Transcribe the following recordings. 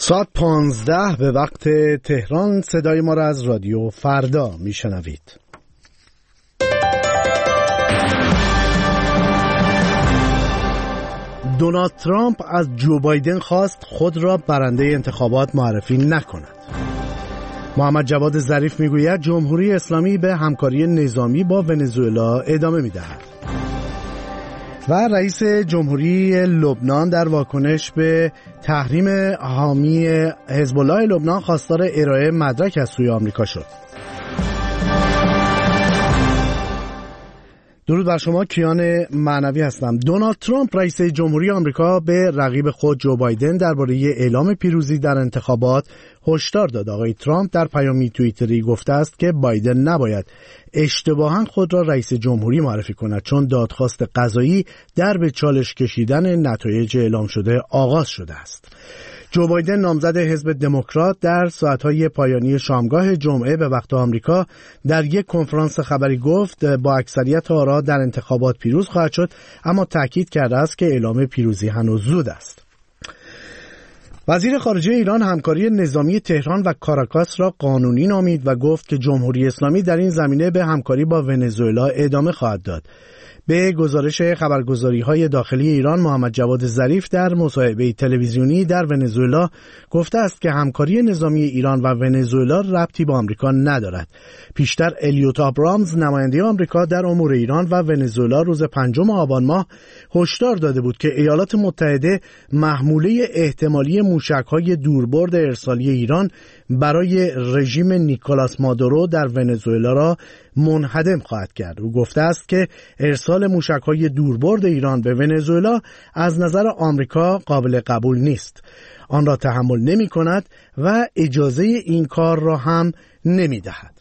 ساعت 15 به وقت تهران. صدای ما را از رادیو فردا میشنوید. دونالد ترامپ از جو بایدن خواست خود را برنده انتخابات معرفی نکند. محمد جواد ظریف میگوید جمهوری اسلامی به همکاری نظامی با ونزوئلا ادامه میدهد. و رئیس جمهوری لبنان در واکنش به تحریم حامی حزب الله لبنان خواستار ارائه مدرک از سوی آمریکا شد. درود بر شما، کیان معنوی هستم. دونالد ترامپ رئیس جمهوری آمریکا به رقیب خود جو بایدن درباره اعلام پیروزی در انتخابات هشدار داد. آقای ترامپ در پیامی توییتری گفته است که بایدن نباید اشتباهاً خود را رئیس جمهوری معرفی کند، چون دادخواست قضایی در به چالش کشیدن نتایج اعلام شده آغاز شده است. جو بایدن نامزد حزب دموکرات در ساعتهای پایانی شامگاه جمعه به وقت آمریکا در یک کنفرانس خبری گفت با اکثریت آرا در انتخابات پیروز خواهد شد، اما تاکید کرده است که اعلام پیروزی هنوز زود است. وزیر خارجه ایران همکاری نظامی تهران و کاراکاس را قانونی نامید و گفت که جمهوری اسلامی در این زمینه به همکاری با ونزوئلا ادامه خواهد داد. به گزارش خبرگزاری‌های داخلی ایران، محمد جواد ظریف در مصاحبه تلویزیونی در ونزوئلا گفته است که همکاری نظامی ایران و ونزوئلا ربطی با آمریکا ندارد. پیشتر الیوت آبرامز نماینده آمریکا در امور ایران و ونزوئلا روز 5 آبان ماه هشدار داده بود که ایالات متحده محموله احتمالی موشک‌های دوربرد ارسالی ایران برای رژیم نیکولاس مادورو در ونزوئلا را منهدم خواهد کرد. او گفته است که ارسال موشک‌های دوربرد ایران به ونزوئلا از نظر آمریکا قابل قبول نیست. آن را تحمل نمی‌کند و اجازه این کار را هم نمی‌دهد.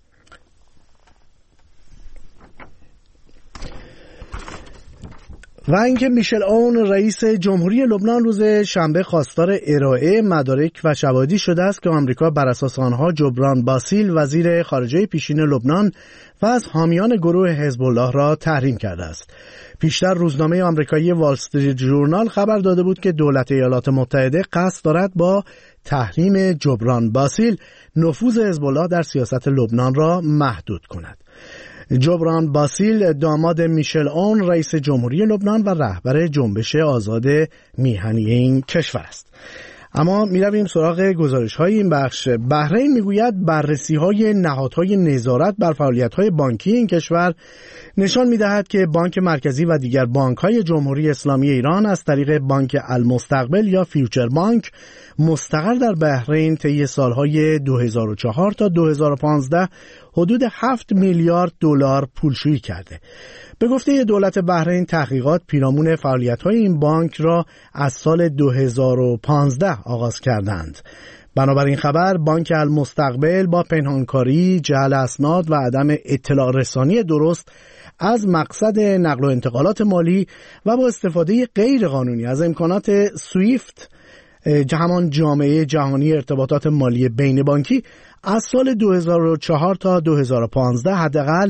و اینکه میشل اون رئیس جمهوری لبنان روز شنبه خواستار ارائه مدارک و شواهدی شده است که آمریکا بر اساس آنها جبران باسیل وزیر خارجه پیشین لبنان و از حامیان گروه حزب الله را تحریم کرده است. پیشتر روزنامه آمریکایی وال استریت ژورنال خبر داده بود که دولت ایالات متحده قصد دارد با تحریم جبران باسیل نفوذ حزب الله در سیاست لبنان را محدود کند. جبران باسیل داماد میشل اون رئیس جمهوری لبنان و رهبر جنبش آزاد میهنی این کشور است. اما میرویم سراغ گزارش‌های این بخش. بحرین میگوید بررسی‌های نهادهای نظارت بر فعالیت‌های بانکی این کشور نشان می‌دهد که بانک مرکزی و دیگر بانک‌های جمهوری اسلامی ایران از طریق بانک المستقبل یا فیوچر بانک مستقر در بحرین طی سال‌های 2004 تا 2015 حدود 7 میلیارد دلار پولشویی کرده. به گفته دولت بحرین تحقیقات پیرامون فعالیت‌های این بانک را از سال 2015 آغاز کردند. بنابراین خبر بانک المستقبل با پنهانکاری، جعل اسناد و عدم اطلاع رسانی درست از مقصد نقل و انتقالات مالی و با استفاده غیر قانونی از امکانات سویفت، همان جامعه جهانی ارتباطات مالی بین بانکی، از سال 2004 تا 2015 حداقل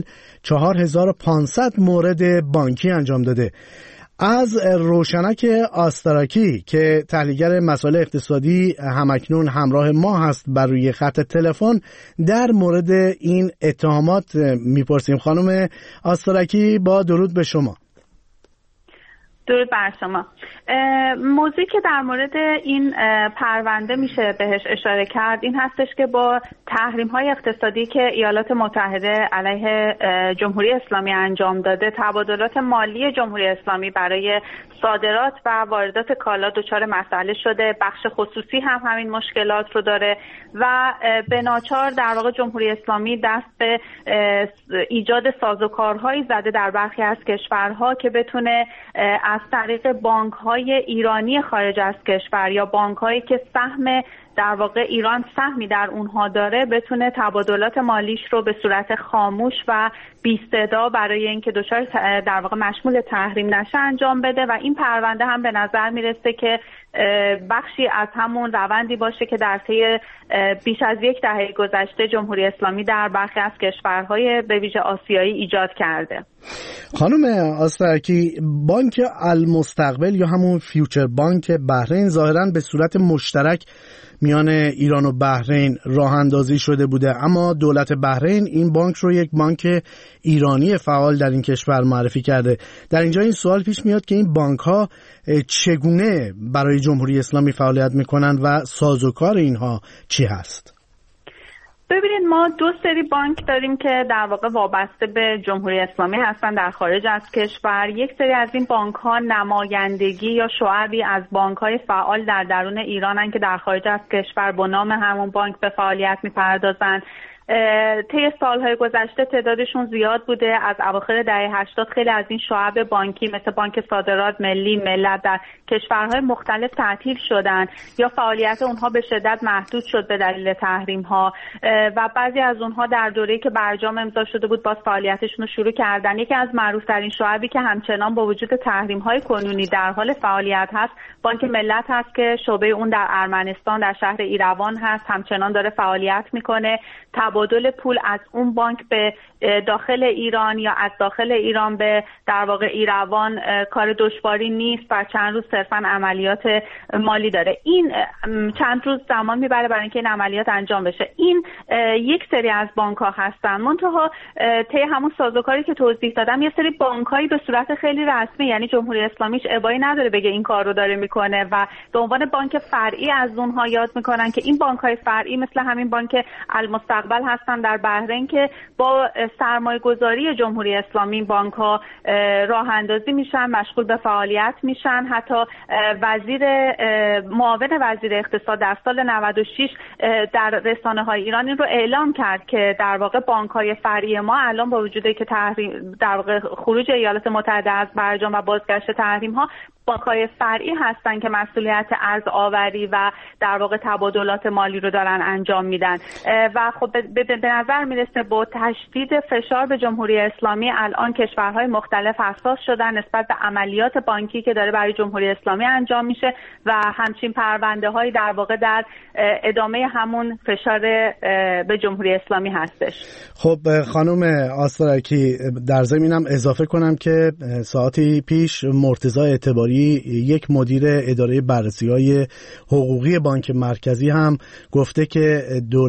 4500 مورد بانکی انجام داده. از روشنک آستراکی که تحلیلگر مسائل اقتصادی همکنون همراه ما هست بر روی خط تلفن در مورد این اتهامات میپرسیم. خانم آستراکی، با درود به شما. درود بر شما. موضوعی که در مورد این پرونده میشه بهش اشاره کرد این هستش که با تحریم‌های اقتصادی که ایالات متحده علیه جمهوری اسلامی انجام داده، تبادلات مالی جمهوری اسلامی برای صادرات و واردات کالا دچار مسئله شده. بخش خصوصی هم همین مشکلات رو داره و به ناچار در واقع جمهوری اسلامی دست به ایجاد سازوکارهایی زده در برخی از کشورها که بتونه از طریق بانک‌های ایرانی خارج از کشور یا بانک‌هایی که سهم در واقع ایران سهمی در اونها داره بتونه تبادلات مالیش رو به صورت خاموش و بی‌صدا برای اینکه دچار در واقع مشمول تحریم نشه انجام بده و این پرونده هم به نظر میرسه که بخشی از همون روندی باشه که در طی بیش از یک دهه گذشته جمهوری اسلامی در برخی از کشورهای به ویژه آسیایی ایجاد کرده. خانم آسترکی، بانک المستقبل یا همون فیوچر بانک بحرین ظاهراً به صورت مشترک میان ایران و بحرین راه اندازی شده بوده، اما دولت بحرین این بانک رو یک بانک ایرانی فعال در این کشور معرفی کرده. در اینجا این سوال پیش میاد که این بانک ها چگونه برای جمهوری اسلامی فعالیت میکنن و سازوکار اینها چی هست؟ ببینید، ما دو سری بانک داریم که در واقع وابسته به جمهوری اسلامی هستن در خارج از کشور. یک سری از این بانک ها نمایندگی یا شعبی از بانک های فعال در درون ایرانن که در خارج از کشور با نام همون بانک به فعالیت میپردازن. طی سالهای گذشته تعدادشون زیاد بوده. از اواخر دهه 80 خیلی از این شعب بانکی مثل بانک صادرات ملی، ملت در کشورهای مختلف تعطیل شدن یا فعالیت اونها به شدت محدود شد به دلیل تحریم ها و بعضی از اونها در دوره‌ای که برجام امضا شده بود باز فعالیتشون رو شروع کردن. یکی از معروف‌ترین شعبی که همچنان با وجود تحریم های کنونی در حال فعالیت هست بانک ملت هست که شعبه اون در ارمنستان در شهر ایروان هست، همچنان داره فعالیت میکنه. تبادل پول از اون بانک به داخل ایران یا از داخل ایران به در واقع ایروان کار دشواری نیست و چند روز صرفاً عملیات مالی داره. این چند روز زمان میبره برای اینکه این عملیات انجام بشه. این یک سری از بانک ها هستن. منتها طی همون سازوکاری که توضیح دادم یه سری بانک هایی به صورت خیلی رسمی، یعنی جمهوری اسلامی هیچ ابایی نداره بگه این کار رو داره میکنه و به عنوان بانک فرعی از اونها یاد میکنن که این بانک های فرعی مثل همین بانک المستقبل هستن در بحرین که با سرمایه گذاری جمهوری اسلامی بانک ها راه اندازی میشن، مشغول به فعالیت میشن. حتی معاون وزیر اقتصاد در سال 96 در رسانه های ایران این رو اعلام کرد که در واقع بانک های فرعی ما الان با وجودی که در واقع خروج ایالات متحده از برجام و بازگشت تحریم ها، بانک‌های فرعی هستن که مسئولیت ارز آوری و در واقع تبادلات مالی رو دارن انجام میدن و خب به نظر میرسه با تشدید فشار به جمهوری اسلامی الان کشورهای مختلف حساس شدن نسبت به عملیات بانکی که داره برای جمهوری اسلامی انجام میشه و همچین پرونده‌هایی در واقع در ادامه همون فشار به جمهوری اسلامی هستش. خب خانم آسترکی، در ضمنم اضافه کنم که ساعتی پیش مرتضی اعتباری یک مدیر اداره بررسی‌های حقوقی بانک مرکزی هم گفته که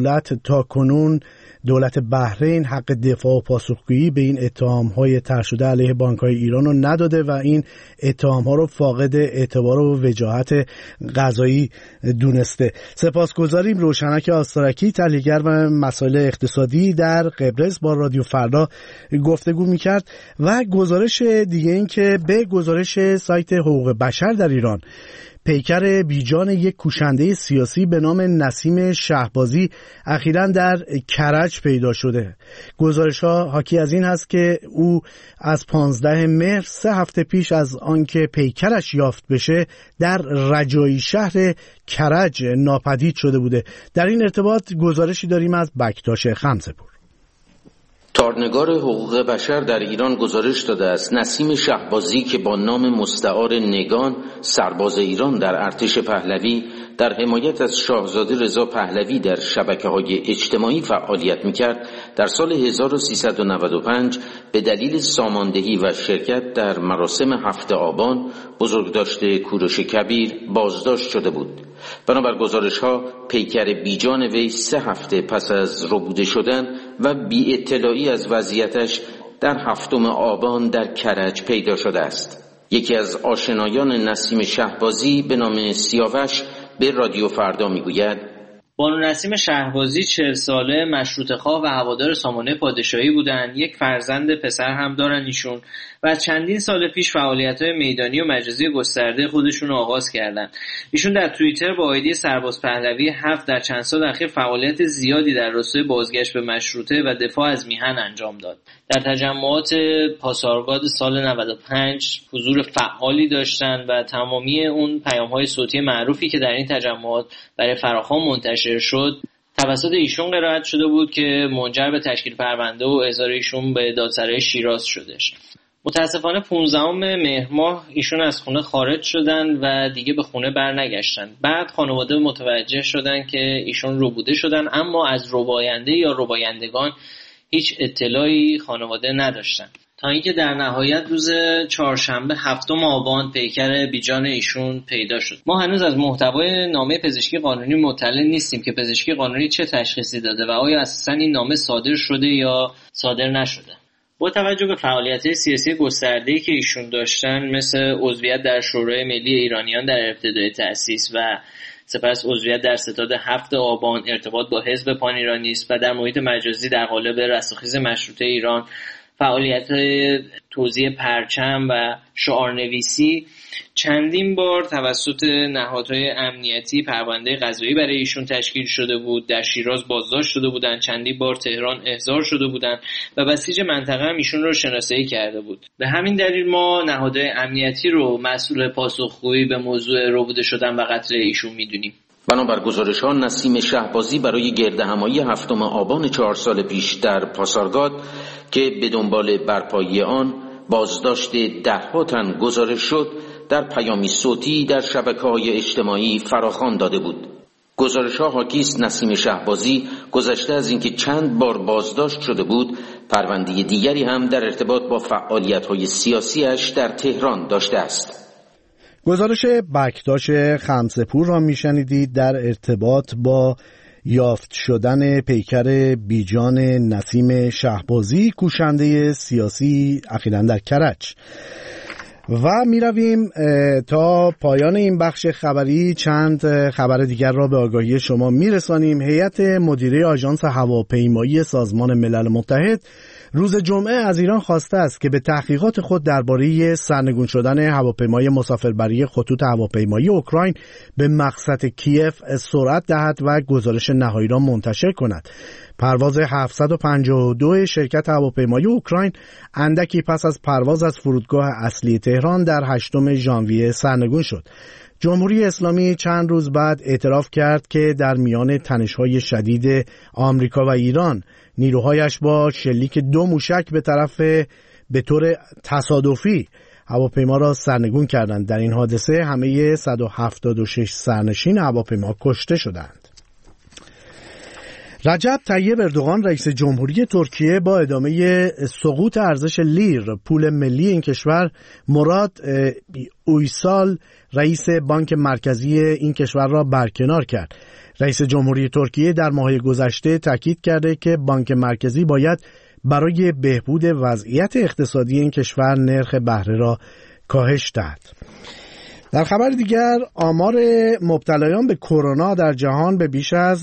دولت بحرین حق دفاع و پاسخگویی به این اتهام‌های طرح شده علیه بانک‌های ایران رو نداده و این اتهام‌ها رو فاقد اعتبار و وجاهت قضایی دونسته. سپاسگزاریم. روشنک آسترکی، تحلیلگر و مسائل اقتصادی در قبرس، با رادیو فردا گفتگو می‌کرد. و گزارش دیگه این که به گزارش سایت حقوق بشر در ایران، پیکر بیجان یک کوشنده سیاسی به نام نسیم شهبازی اخیراً در کرج پیدا شده. گزارش‌ها حاکی از این هست که او از 15 مهر 3 هفته پیش از آنکه پیکرش یافت بشه در رجایی شهر کرج ناپدید شده بوده. در این ارتباط گزارشی داریم از بکتاش خمسه‌پور. تارنگار حقوق بشر در ایران گزارش داده است نسیم شهبازی که با نام مستعار نگان سرباز ایران در ارتش پهلوی در حمایت از شاهزاده رضا پهلوی در شبکه‌های اجتماعی فعالیت می‌کرد، در سال 1395 به دلیل ساماندهی و شرکت در مراسم 7 آبان بزرگداشت کوروش کبیر بازداشت شده بود. بنابر گزارش‌ها پیکر بیجان وی 3 هفته پس از ربوده شدن و بی اطلاعی از وضعیتش در 7 آبان در کرج پیدا شده است. یکی از آشنایان نسیم شهبازی به نام سیاوش به رادیو فردا میگوید بانو نسیم شهبازی 40 ساله، مشروطه‌خواه و هوادار سامانه پادشاهی بودند. یک فرزند پسر هم دارن ایشون و چندین سال پیش فعالیت‌های میدانی و مجازی گسترده خودشون رو آغاز کردن. ایشون در توییتر با آیدی سرباز پهلوی 7 در چند سال اخیر فعالیت زیادی در راستای بازگشت به مشروطه و دفاع از میهن انجام داد. در تجمعات پاسارگاد سال 95 حضور فعالی داشتن و تمامی اون پیام‌های صوتی معروفی که در این تجمعات برای فراخوان منتشر شد توسط ایشون قرائت شده بود که منجر به تشکیل پرونده و احضار ایشون به دادسرای شیراز شدش. متاسفانه 15 مهر ماه ایشون از خونه خارج شدن و دیگه به خونه برنگشتن. بعد خانواده متوجه شدن که ایشون ربوده شدن، اما از رباینده یا ربایندگان هیچ اطلاعی خانواده نداشتن، تا اینکه در نهایت روز چهارشنبه 7 آبان پیکر بیجان ایشون پیدا شد. ما هنوز از محتوای نامه پزشکی قانونی مطلع نیستیم که پزشکی قانونی چه تشخیصی داده و آیا اساساً این نامه صادر شده یا صادر نشده. با توجه به فعالیت‌های سیاسی گسترده‌ای که ایشون داشتن، مثل عضویت در شورای ملی ایرانیان در ابتدای تأسیس و سپس عضویت در ستاد 7 آبان، ارتباط با حزب پان ایرانیست و در محیط مجازی در قالب رستاخیز مشروطه ایران، فعالیت‌های توزیع پرچم و شعارنویسی، چندین بار توسط نهادهای امنیتی پرونده قضایی برای ایشون تشکیل شده بود. در شیراز بازداشت شده بودند، چندین بار تهران احضار شده بودند و بسیج منطقه هم ایشون رو شناسایی کرده بود. به همین دلیل ما نهادهای امنیتی رو مسئول پاسخگویی به موضوع ربوده شدن و قتل ایشون میدونیم. بنابر گزارش‌ها نسیم شهبازی برای گردهمایی 7 آبان 4 سال پیش در پاسارگاد که به دنبال برپایی آن بازداشت 10 تن گزارش شد، در پیامی صوتی در شبکه‌های اجتماعی فراخوان داده بود. گزارش‌ها حاکی است نسیم شهبازی گذشته از اینکه چند بار بازداشت شده بود، پرونده دیگری هم در ارتباط با فعالیت‌های سیاسیش در تهران داشته است. گزارش بکتاش خمسه‌پور را میشنیدید در ارتباط با یافت شدن پیکر بیجان نسیم شهبازی، کوشنده سیاسی اخیراً در کرج. و می رویم تا پایان این بخش خبری چند خبر دیگر را به آگاهی شما می رسانیم. هیئت مدیره آژانس هواپیمایی سازمان ملل متحد روز جمعه از ایران خواسته است که به تحقیقات خود درباره سرنگون شدن هواپیمای مسافربری خطوط هواپیمایی اوکراین به مقصد کیف سرعت دهد و گزارش نهایی را منتشر کند. پرواز 752 شرکت هواپیمایی اوکراین اندکی پس از پرواز از فرودگاه اصلی تهران در 8 ژانویه سرنگون شد. جمهوری اسلامی چند روز بعد اعتراف کرد که در میان تنش‌های شدید آمریکا و ایران نیروهایش با شلیک 2 موشک به طور تصادفی هواپیما را سرنگون کردند. در این حادثه همه 176 سرنشین هواپیما کشته شدند. رجب طیب اردوغان رئیس جمهوری ترکیه با ادامه سقوط ارزش لیر پول ملی این کشور، مراد اویسال رئیس بانک مرکزی این کشور را برکنار کرد. رئیس جمهوری ترکیه در ماه گذشته تاکید کرده که بانک مرکزی باید برای بهبود وضعیت اقتصادی این کشور نرخ بهره را کاهش دهد. در خبر دیگر، آمار مبتلایان به کرونا در جهان به بیش از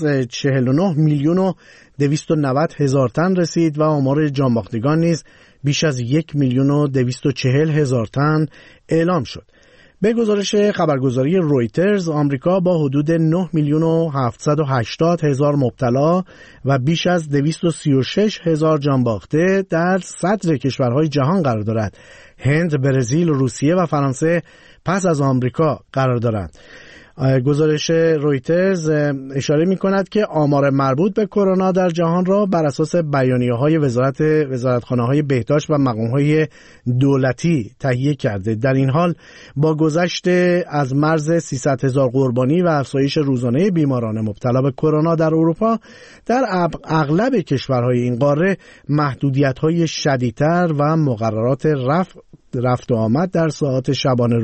49,290,000 تن رسید و آمار جانباختگان نیز بیش از 1,240,000 تن اعلام شد. به گزارش خبرگزاری رویترز، آمریکا با حدود 9,780,000 مبتلا و بیش از 236,000 جانباخته در صدر کشورهای جهان قرار دارد. هند، برزیل، روسیه و فرانسه پس از آمریکا قرار دارند. گزارش رویترز اشاره می کند که آمار مربوط به کرونا در جهان را بر اساس بیانیه‌های وزارتخانه‌های بهداشت و مقام‌های دولتی تهیه کرده. در این حال با گذشت از مرز 300,000 قربانی و افزایش روزانه بیماران مبتلا به کرونا در اروپا، در اغلب کشورهای این قاره محدودیت‌های شدیدتر و مقررات رفت و آمد در ساعات شبانه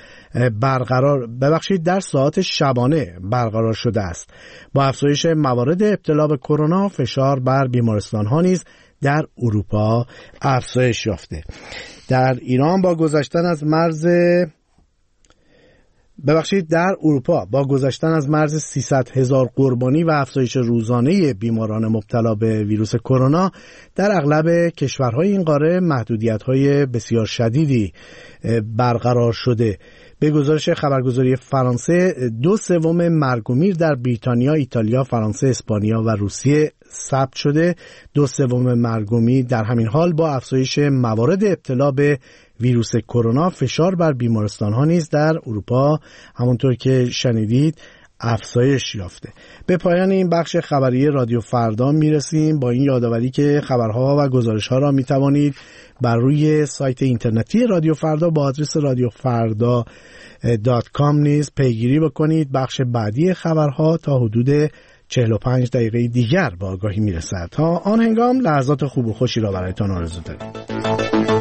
برقرار شده است. با افزایش موارد ابتلا به کرونا، فشار بر بیمارستان‌ها نیز در اروپا افزایش یافته. در اروپا با گذشتن از مرز 300,000 قربانی و افزایش روزانه بیماران مبتلا به ویروس کرونا، در اغلب کشورهای این قاره محدودیت‌های بسیار شدیدی برقرار شده. به گزارش خبرگزاری فرانسه، 2/3 مرگ و میر در بریتانیا، ایتالیا، فرانسه، اسپانیا و روسیه ثبت شده. 2/3 مرگ و میر در همین حال با افزایش موارد ابتلا به ویروس کرونا، فشار بر بیمارستان‌ها نیز در اروپا همونطور که شنیدید افزایش یافته. به پایان این بخش خبری رادیو فردا میرسیم، با این یادآوری که خبرها و گزارش‌ها را میتوانید بر روی سایت اینترنتی رادیو فردا با آدرس radiofarda.com نیز پیگیری بکنید. بخش بعدی خبرها تا حدود 45 دقیقه دیگر با آگاهی میرسد. تا آن هنگام لحظات خوب و خوشی را برایتان آرزو داریم.